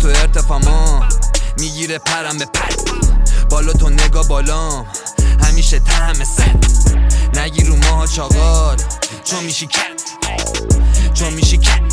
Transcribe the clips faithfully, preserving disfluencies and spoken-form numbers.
تو ارتفاعم میگیره پرم به پر، بالا تو نگاه بالام همیشه تهم سر، نگیر رو ماها چاقال چون میشی کرد، چون میشی کرد،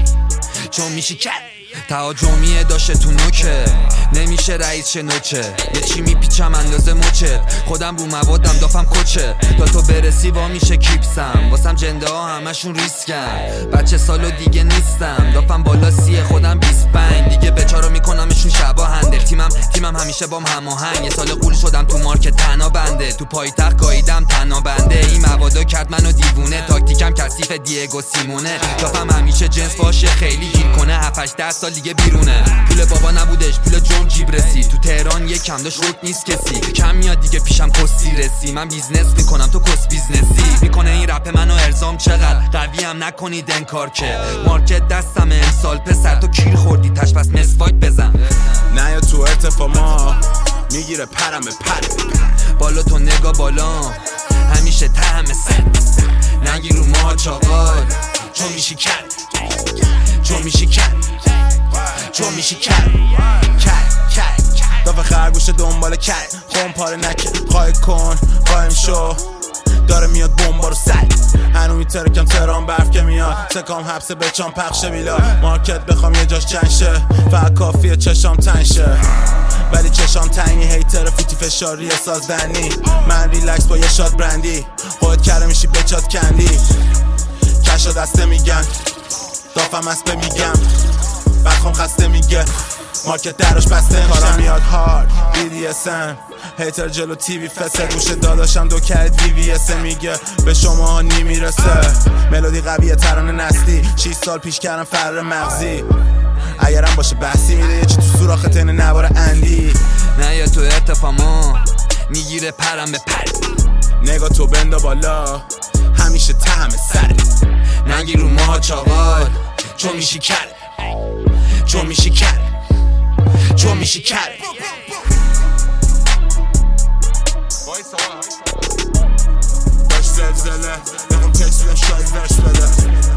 چون میشی کرد. تهاجمیه داشته تو نوکه نمیشه رئیس شنوچه، یه چی میپیچم اندازه مچه، خودم رو موادم دافم کچه، تا تو برسی وا میشه کیپسم، واسم جنده ها همشون ریسکم، بچه سالو دیگه نیستم، دافم بالا سیه خودم بیست و پنج، دیگه بچارا میکنمشون شبا هندل، تیمم تیمم همیشه بام هماهنگ، یه سال قول شدم تو مارکت تنها بنده، تو پایتخت گاییدم تنها بنده، این موادا کرد منو دیوونه، تاکتیکم کثیف دیگو سیمونه، دافم همیشه جنس باشه خیلی گیر کنه، هفت هشت ده سال دیگه بیرونه، پول بابا نبودش پول جون جیب رسی، تو تهران یک کم داشت روک نیست کسی، کم میاد دیگه پیشم کسی رسی، من بیزنس میکنم تو کس بیزنسی، میکنه این رپ منو ارزام چقدر قوی هم نکنید انکار که مارکت دستم امسال، پسر تو کیر خوردی تش پس مسواک بزن، نه یا تو ارتفاع میگیره پرم به پر، بالا تو نگاه بالام همیشه تهم سر، نگیر رو ما چاقال چون میشی کرد، چون میشی کرد، چون میشی کرد کرد کرد دافه خرگوش دنبال کرد، خون پاره نکن خواهی کن قایم شو، داره میاد بمبا رو سر، هنو میترکم تهران برف که میاد، سکام حبس بچام پخش بیلا، مارکت بخوام یه جاش جنگ شه، فقط کافیه چشام تنگ شه، ولی چشام تنگی هیتر فوتی فشاری سازدنی، من ریلکس با یه شات برندی، خودت کره میشی بچات کندی، کشا دسته میگن دافم اسبه میگم، بخوام خسته میگه مارکت دراش بسته، کارم میاد هارد بی دی اس ام، هیتر جلو تیوی فسه، گوش داداشم دو کرد وی وی اس میگه به شما ها نیمیرسه، ملودی قویه ترانه نستی، شیش سال پیش کردم فرر مغزی، اگرم باشه بحثی میده یه چی تو سوراخ تنه نوار اندی، نه یا تو ارتفاعم میگیره پرم به پر، نگاه تو بندا بالا همیشه تهم سر، نگیر رو ماها چاقال چون میشی کرد، چون میشی کرد، چون میشی کرد. باش زلزله نقم تکس بیدن شاید ورش بده.